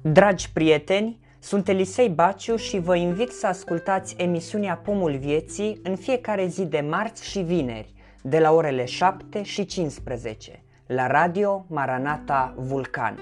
Dragi prieteni, sunt Elisei Baciu și vă invit să ascultați emisiunea Pomul Vieții în fiecare zi de marți și vineri, de la orele 7 și 15, la Radio Maranata Vulcan.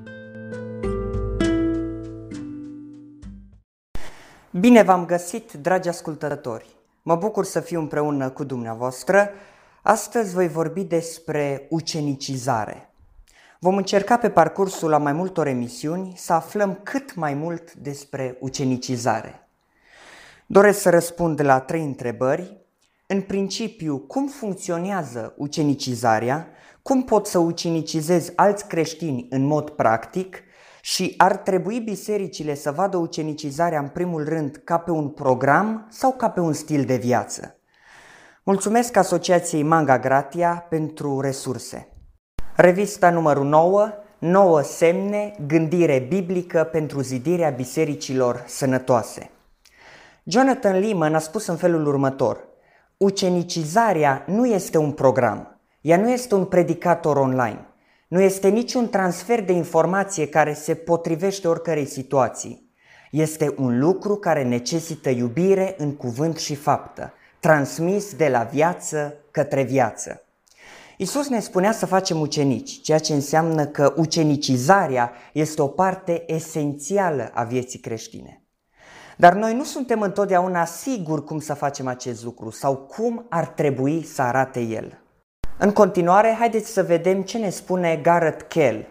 Bine v-am găsit, dragi ascultători! Mă bucur să fiu împreună cu dumneavoastră. Astăzi voi vorbi despre ucenicizare. Vom încerca pe parcursul a mai multor emisiuni să aflăm cât mai mult despre ucenicizare. Doresc să răspund la 3 întrebări. În principiu, cum funcționează ucenicizarea, cum pot să ucenicizez alți creștini în mod practic și ar trebui bisericile să vadă ucenicizarea în primul rând ca pe un program sau ca pe un stil de viață. Mulțumesc Asociației Manga Gratia pentru resurse. Revista numărul 9, 9 semne, gândire biblică pentru zidirea bisericilor sănătoase. Jonathan Leeman a spus în felul următor: ucenicizarea nu este un program, ea nu este un predicator online, nu este niciun transfer de informație care se potrivește oricărei situații. Este un lucru care necesită iubire în cuvânt și faptă, transmis de la viață către viață. Iisus ne spunea să facem ucenici, ceea ce înseamnă că ucenicizarea este o parte esențială a vieții creștine. Dar noi nu suntem întotdeauna siguri cum să facem acest lucru sau cum ar trebui să arate el. În continuare, haideți să vedem ce ne spune Garrett Kell,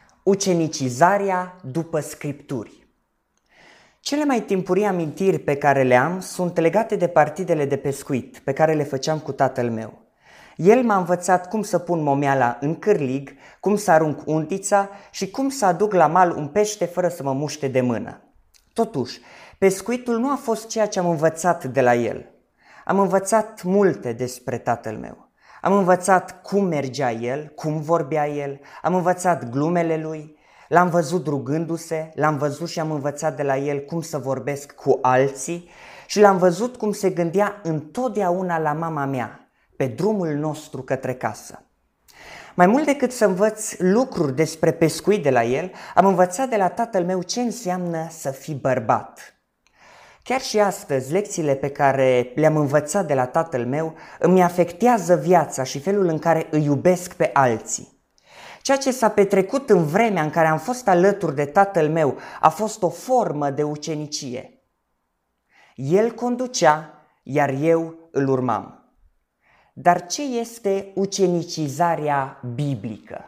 ucenicizarea după Scripturi. Cele mai timpurii amintiri pe care le am sunt legate de partidele de pescuit pe care le făceam cu tatăl meu. El m-a învățat cum să pun momeala în cârlig, cum să arunc undița și cum să aduc la mal un pește fără să mă muște de mână. Totuși, pescuitul nu a fost ceea ce am învățat de la el. Am învățat multe despre tatăl meu. Am învățat cum mergea el, cum vorbea el, am învățat glumele lui, l-am văzut rugându-se, l-am văzut și am învățat de la el cum să vorbesc cu alții și l-am văzut cum se gândea întotdeauna la mama mea, pe drumul nostru către casă. Mai mult decât să învăț lucruri despre pescuit de la el, am învățat de la tatăl meu ce înseamnă să fii bărbat. Chiar și astăzi, lecțiile pe care le-am învățat de la tatăl meu îmi afectează viața și felul în care îi iubesc pe alții. Ceea ce s-a petrecut în vremea în care am fost alături de tatăl meu a fost o formă de ucenicie. El conducea, iar eu îl urmam. Dar ce este ucenicizarea biblică?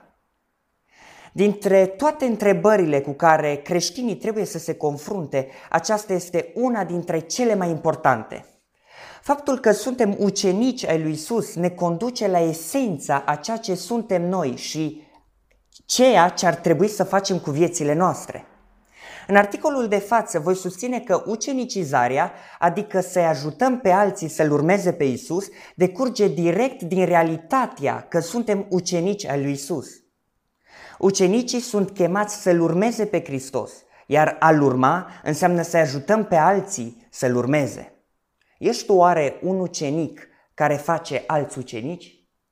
Dintre toate întrebările cu care creștinii trebuie să se confrunte, aceasta este una dintre cele mai importante. Faptul că suntem ucenici ai lui Iisus ne conduce la esența a ceea ce suntem noi și ceea ce ar trebui să facem cu viețile noastre. În articolul de față voi susține că ucenicizarea, adică să-i ajutăm pe alții să-L urmeze pe Iisus, decurge direct din realitatea că suntem ucenici ai lui Iisus. Ucenicii sunt chemați să-L urmeze pe Hristos, iar a-L urma înseamnă să ajutăm pe alții să-L urmeze. Ești tu oare un ucenic care face alți ucenici?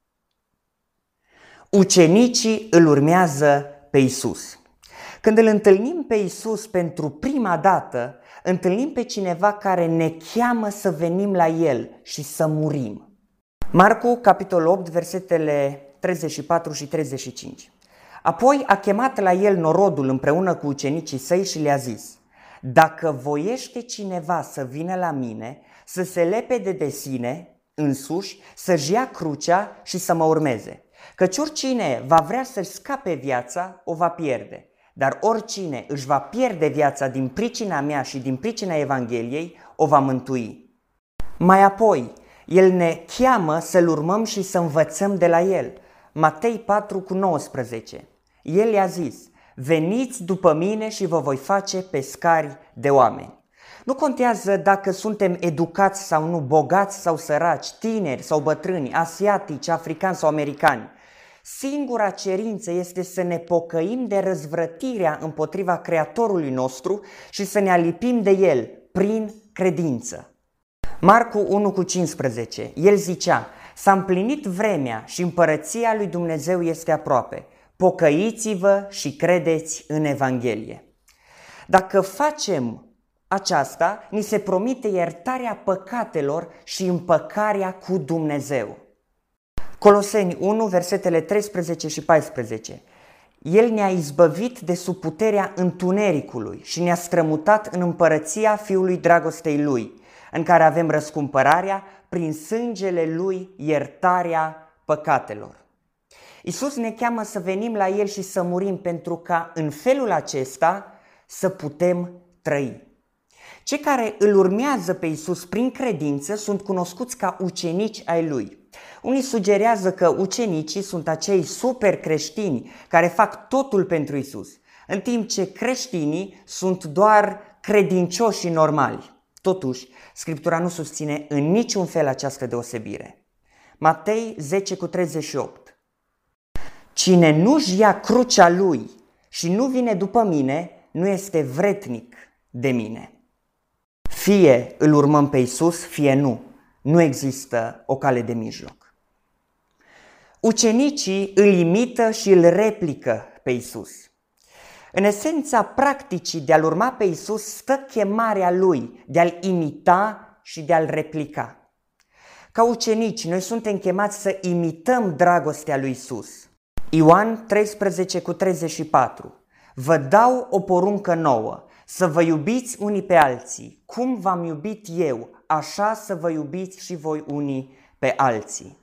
Ucenicii îl urmează pe Iisus. Când îl întâlnim pe Iisus pentru prima dată, întâlnim pe cineva care ne cheamă să venim la El și să murim. Marcu, capitolul 8, versetele 34 și 35. Apoi a chemat la El norodul împreună cu ucenicii săi și le-a zis: dacă voiește cineva să vină la mine, să se lepede de sine însuși, să-și ia crucea și să mă urmeze. Căci oricine va vrea să-și scape viața, o va pierde. Dar oricine își va pierde viața din pricina mea și din pricina Evangheliei, o va mântui. Mai apoi, El ne cheamă să-L urmăm și să învățăm de la El. Matei 4,19. El i-a zis: veniți după mine și vă voi face pescari de oameni. Nu contează dacă suntem educați sau nu, bogați sau săraci, tineri sau bătrâni, asiatici, africani sau americani. Singura cerință este să ne pocăim de răzvrătirea împotriva Creatorului nostru și să ne alipim de El prin credință. Marcu 1,15. El zicea: s-a împlinit vremea și împărăția lui Dumnezeu este aproape. Pocăiți-vă și credeți în Evanghelie. Dacă facem aceasta, ni se promite iertarea păcatelor și împăcarea cu Dumnezeu. Coloseni 1, versetele 13 și 14. El ne-a izbăvit de sub puterea întunericului și ne-a strămutat în împărăția Fiului dragostei Lui, în care avem răscumpărarea prin sângele Lui, iertarea păcatelor. Iisus ne cheamă să venim la El și să murim pentru ca în felul acesta să putem trăi. Cei care îl urmează pe Iisus prin credință sunt cunoscuți ca ucenici ai Lui. Unii sugerează că ucenicii sunt acei super creștini care fac totul pentru Iisus, în timp ce creștinii sunt doar credincioși normali. Totuși, Scriptura nu susține în niciun fel această deosebire. Matei 10:38. Cine nu-și ia crucea lui și nu vine după mine, nu este vretnic de mine. Fie îl urmăm pe Iisus, fie nu. Nu există o cale de mijloc. Ucenicii îl imită și îl replică pe Iisus. În esența practicii de a-L urma pe Iisus stă chemarea Lui de a-L imita și de a-L replica. Ca ucenici, noi suntem chemați să imităm dragostea lui Iisus. Ioan 13:34. Vă dau o poruncă nouă, să vă iubiți unii pe alții. Cum v-am iubit eu, așa să vă iubiți și voi unii pe alții.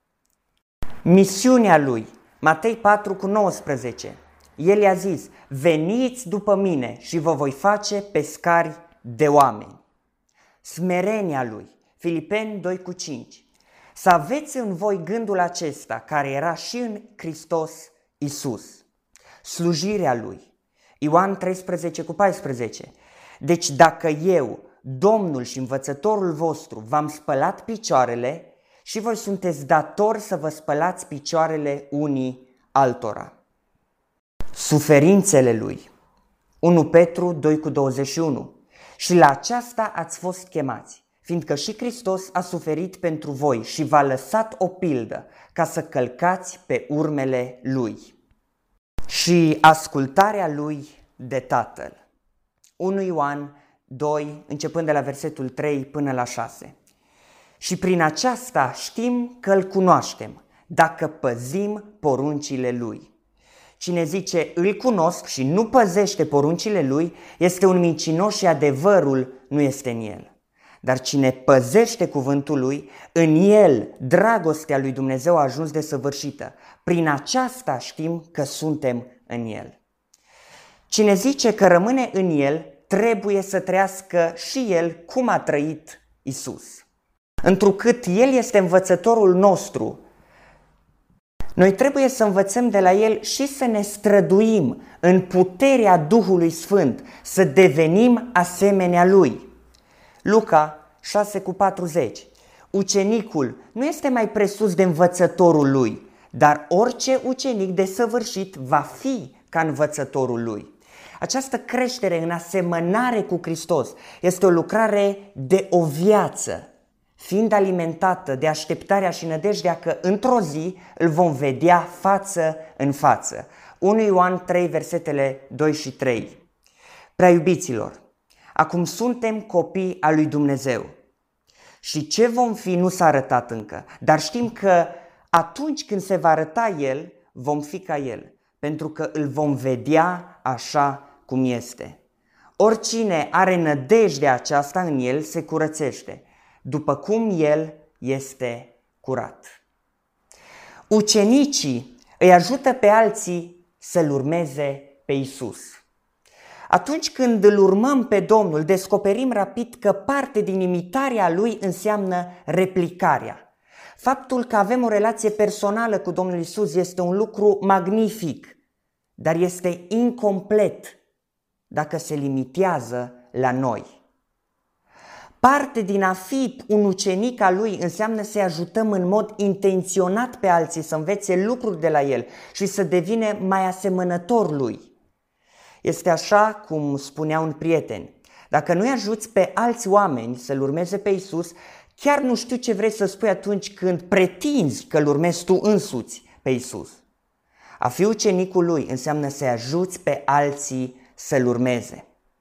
Misiunea Lui, Matei 4:19. El i-a zis, veniți după mine și vă voi face pescari de oameni. Smerenia Lui, Filipeni 2:5. Să aveți în voi gândul acesta care era și în Hristos Iisus. Slujirea Lui, Ioan 13:14. Deci dacă eu, Domnul și învățătorul vostru, v-am spălat picioarele, și voi sunteți datori să vă spălați picioarele unii altora. Suferințele Lui, 1 Petru 2:21. Și la aceasta ați fost chemați, fiindcă și Hristos a suferit pentru voi și v-a lăsat o pildă ca să călcați pe urmele Lui. Și ascultarea Lui de Tatăl. 1 Ioan 2, începând de la versetul 3 până la 6. Și prin aceasta știm că îl cunoaștem, dacă păzim poruncile Lui. Cine zice îl cunosc și nu păzește poruncile Lui, este un mincinos și adevărul nu este în el. Dar cine păzește cuvântul Lui, în el dragostea lui Dumnezeu a ajuns desăvârșită. Prin aceasta știm că suntem în el. Cine zice că rămâne în el, trebuie să trăiască și el cum a trăit Iisus. Întrucât El este învățătorul nostru, noi trebuie să învățăm de la El și să ne străduim în puterea Duhului Sfânt, să devenim asemenea Lui. Luca 6:40. Ucenicul nu este mai presus de învățătorul lui, dar orice ucenic desăvârșit va fi ca învățătorul lui. Această creștere în asemănare cu Hristos este o lucrare de o viață, fiind alimentată de așteptarea și nădejdea că într-o zi îl vom vedea față în față. 1 Ioan 3, versetele 2 și 3. Prea iubiților, acum suntem copii al lui Dumnezeu și ce vom fi nu s-a arătat încă, dar știm că atunci când se va arăta El, vom fi ca El, pentru că îl vom vedea așa cum este. Oricine are nădejdea aceasta în El se curățește, după cum El este curat. Ucenicii îi ajută pe alții să-L urmeze pe Iisus. Atunci când îl urmăm pe Domnul, descoperim rapid că parte din imitarea Lui înseamnă replicarea. Faptul că avem o relație personală cu Domnul Iisus este un lucru magnific, dar este incomplet dacă se limitează la noi. Parte din a fi un ucenic al Lui înseamnă să-i ajutăm în mod intenționat pe alții să învețe lucruri de la El și să devină mai asemănător Lui. Este așa cum spunea un prieten: dacă nu-i ajuți pe alți oameni să-L urmeze pe Iisus, chiar nu știu ce vrei să spui atunci când pretinzi că-L urmezi tu însuți pe Iisus. A fi ucenicul Lui înseamnă să-i ajuți pe alții să-L urmeze.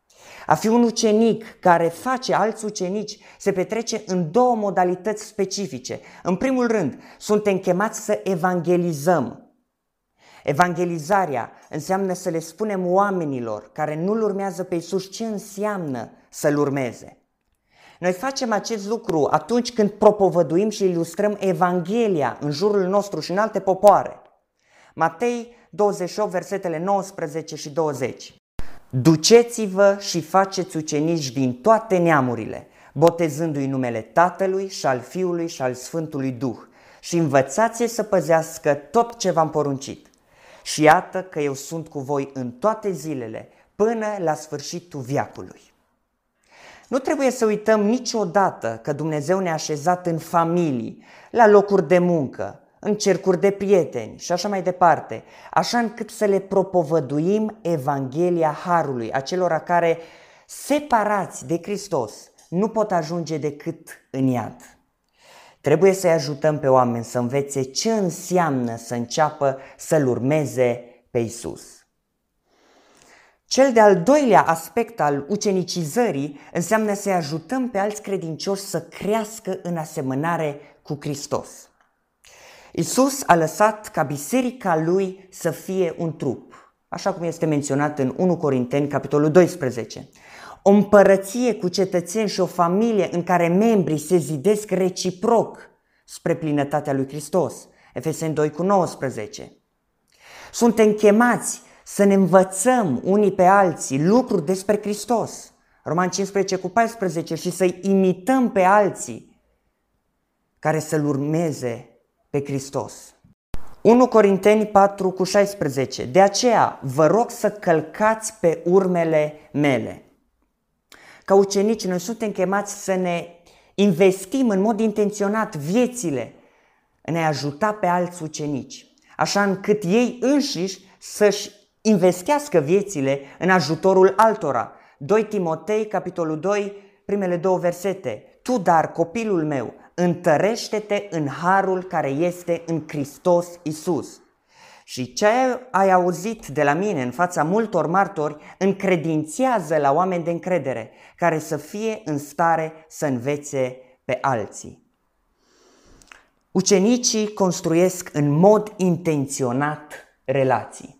A fi un ucenic care face alți ucenici se petrece în două modalități specifice. În primul rând, suntem chemați să evangelizăm. Evangelizarea înseamnă să le spunem oamenilor care nu-L urmează pe Iisus ce înseamnă să-L urmeze. Noi facem acest lucru atunci când propovăduim și ilustrăm Evanghelia în jurul nostru și în alte popoare. Matei 28, versetele 19 și 20. Duceți-vă și faceți ucenici din toate neamurile, botezându-i numele Tatălui și al Fiului și al Sfântului Duh și învățați-i să păzească tot ce v-am poruncit. Și iată că eu sunt cu voi în toate zilele, până la sfârșitul veacului. Nu trebuie să uităm niciodată că Dumnezeu ne-a așezat în familii, la locuri de muncă, în cercuri de prieteni și așa mai departe, așa încât să le propovăduim Evanghelia Harului, acelora care, separați de Hristos, nu pot ajunge decât în iad. Trebuie să-i ajutăm pe oameni să învețe ce înseamnă să înceapă să-L urmeze pe Iisus. Cel de-al doilea aspect al ucenicizării înseamnă să-i ajutăm pe alți credincioși să crească în asemănare cu Hristos. Iisus a lăsat ca biserica Lui să fie un trup, așa cum este menționat în 1 Corinteni, capitolul 12. O împărăție cu cetățeni și o familie în care membrii se zidesc reciproc spre plinătatea lui Hristos. Efeseni 2:19. Suntem chemați să ne învățăm unii pe alții lucruri despre Hristos. Romani 15:14 și să-i imităm pe alții care să-L urmeze pe Hristos. 1 Corinteni 4:16. De aceea vă rog să călcați pe urmele mele. Ca ucenici, noi suntem chemați să ne investim în mod intenționat viețile în a ajuta pe alți ucenici, așa încât ei înșiși să-și investească viețile în ajutorul altora. 2 Timotei, capitolul 2, primele 2 versete. Tu, dar, copilul meu, întărește-te în harul care este în Hristos Iisus. Și ce ai auzit de la mine în fața multor martori, încredințează la oameni de încredere, care să fie în stare să învețe pe alții. Ucenicii construiesc în mod intenționat relații.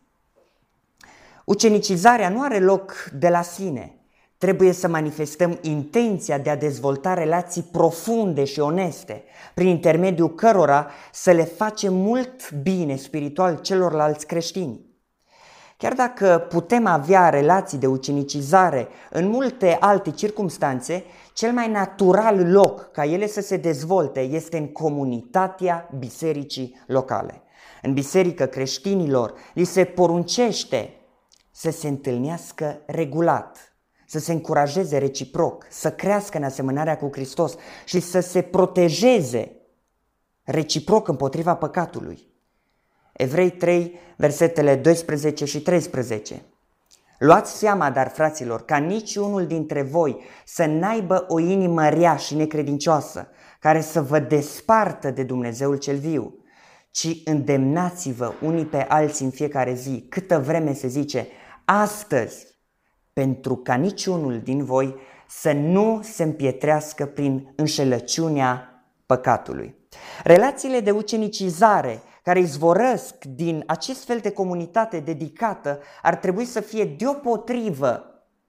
Ucenicizarea nu are loc de la sine. Trebuie să manifestăm intenția de a dezvolta relații profunde și oneste, prin intermediul cărora să le facem mult bine spiritual celorlalți creștini. Chiar dacă putem avea relații de ucenicizare în multe alte circumstanțe, cel mai natural loc ca ele să se dezvolte este în comunitatea bisericii locale. În biserică creștinilor li se poruncește să se întâlnească regulat, să se încurajeze reciproc, să crească în asemănarea cu Hristos și să se protejeze reciproc împotriva păcatului. Evrei 3, versetele 12 și 13. Luați seama, dar, fraților, ca niciunul dintre voi să n-aibă o inimă rea și necredincioasă, care să vă despartă de Dumnezeul cel viu, ci îndemnați-vă unii pe alții în fiecare zi, câtă vreme se zice astăzi, pentru ca niciunul din voi să nu se împietrească prin înșelăciunea păcatului. Relațiile de ucenicizare care izvorăsc din acest fel de comunitate dedicată ar trebui să fie deopotrivă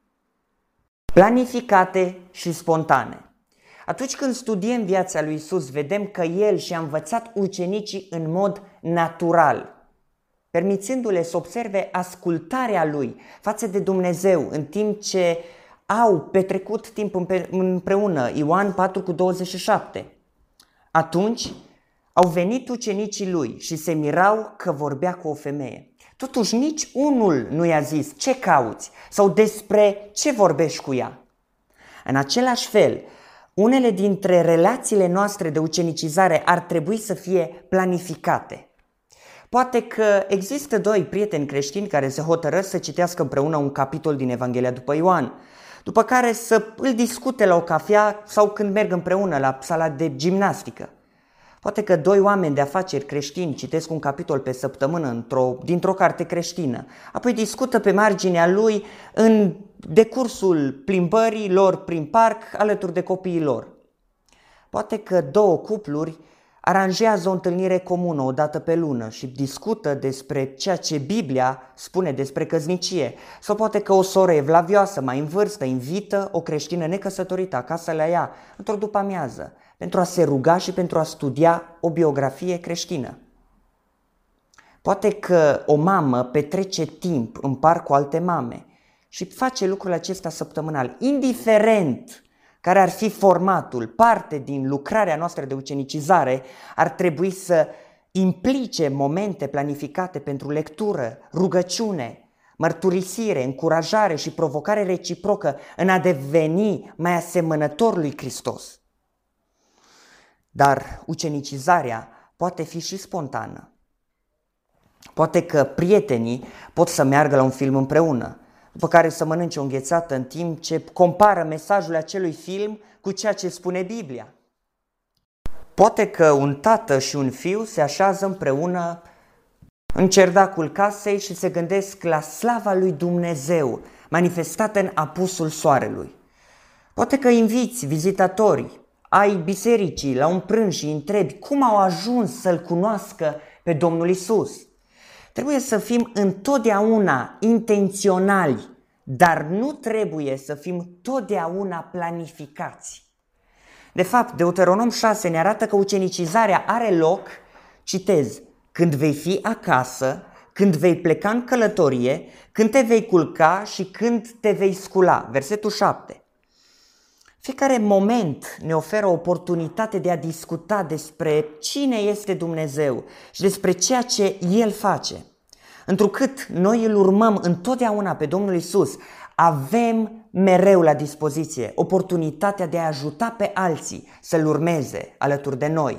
planificate și spontane. Atunci când studiem viața lui Iisus, vedem că El și-a învățat ucenicii în mod natural, permițându-le să observe ascultarea Lui față de Dumnezeu în timp ce au petrecut timp împreună. Ioan 4:27. Atunci au venit ucenicii Lui și se mirau că vorbea cu o femeie. Totuși nici unul nu i-a zis ce cauți sau despre ce vorbești cu ea. În același fel, unele dintre relațiile noastre de ucenicizare ar trebui să fie planificate. Poate că există doi prieteni creștini care se hotărăsc să citească împreună un capitol din Evanghelia după Ioan, după care să îl discute la o cafea sau când merg împpreună la sala de gimnastică. Poate că doi oameni de afaceri creștini citesc un capitol pe săptămână dintr-o carte creștină, apoi discută pe marginea lui în decursul plimbării lor prin parc alături de copiii lor. Poate că două cupluri aranjează o întâlnire comună o dată pe lună și discută despre ceea ce Biblia spune despre căsnicie. Sau poate că o soră evlavioasă mai în vârstă invită o creștină necăsătorită acasă la ea într-o după-amiază pentru a se ruga și pentru a studia o biografie creștină. Poate că o mamă petrece timp în parc cu alte mame și face lucrul acesta săptămânal, indiferent care ar fi formatul, parte din lucrarea noastră de ucenicizare, ar trebui să implice momente planificate pentru lectură, rugăciune, mărturisire, încurajare și provocare reciprocă în a deveni mai asemănător lui Hristos. Dar ucenicizarea poate fi și spontană. Poate că prietenii pot să meargă la un film împreună, după care să mănânce o înghețată în timp ce compară mesajul acelui film cu ceea ce spune Biblia. Poate că un tată și un fiu se așează împreună în cerdacul casei și se gândesc la slava lui Dumnezeu manifestată în apusul soarelui. Poate că inviți vizitatori ai bisericii la un prânz și întrebi cum au ajuns să-L cunoască pe Domnul Isus. Trebuie să fim întotdeauna intenționali, dar nu trebuie să fim totdeauna planificați. De fapt, Deuteronom 6 ne arată că ucenicizarea are loc, citez, când vei fi acasă, când vei pleca în călătorie, când te vei culca și când te vei scula. Versetul 7. Fiecare moment ne oferă oportunitate de a discuta despre cine este Dumnezeu și despre ceea ce El face. Întrucât noi îl urmăm întotdeauna pe Domnul Isus, avem mereu la dispoziție oportunitatea de a ajuta pe alții să-L urmeze alături de noi.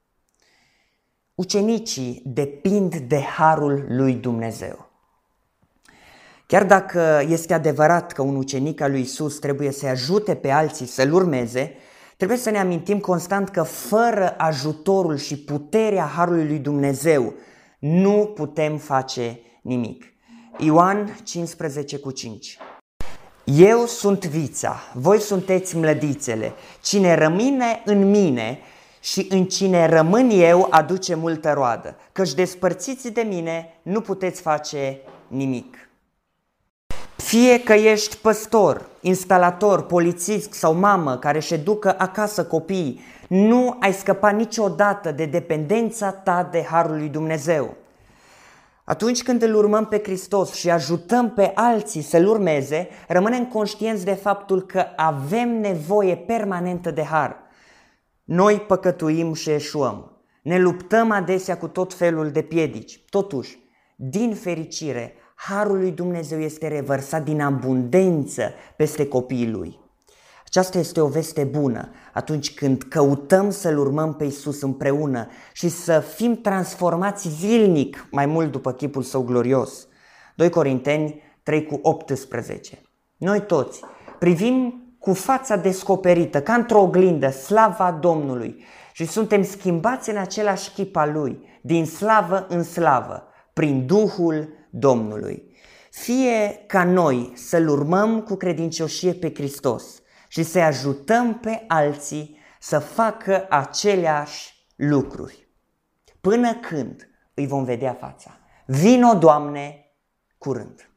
Ucenicii depind de harul lui Dumnezeu. Chiar dacă este adevărat că un ucenic al lui Isus trebuie să ajute pe alții să-L urmeze, trebuie să ne amintim constant că fără ajutorul și puterea harului lui Dumnezeu nu putem face nimic. Ioan 15:5. Eu sunt vița, voi sunteți mlădițele. Cine rămâne în mine și în cine rămân eu aduce multă roadă, căci despărțiți de mine nu puteți face nimic. Fie că ești păstor, instalator, polițist sau mamă care își educă acasă copiii, nu ai scăpat niciodată de dependența ta de harul lui Dumnezeu. Atunci când îl urmăm pe Hristos și ajutăm pe alții să-L urmeze, rămânem conștienți de faptul că avem nevoie permanentă de har. Noi păcătuim și eșuăm. Ne luptăm adesea cu tot felul de piedici. Totuși, din fericire, harul lui Dumnezeu este revărsat din abundență peste copiii Lui. Aceasta este o veste bună atunci când căutăm să-L urmăm pe Iisus împreună și să fim transformați zilnic mai mult după chipul Său glorios. 2 Corinteni 3:18. Noi toți privim cu fața descoperită, ca într-o oglindă, slava Domnului și suntem schimbați în același chip al Lui, din slavă în slavă, prin Duhul Domnului. Fie ca noi să-L urmăm cu credincioșie pe Hristos și să ajutăm pe alții să facă aceleași lucruri, până când îi vom vedea fața. Vino, Doamne, curând!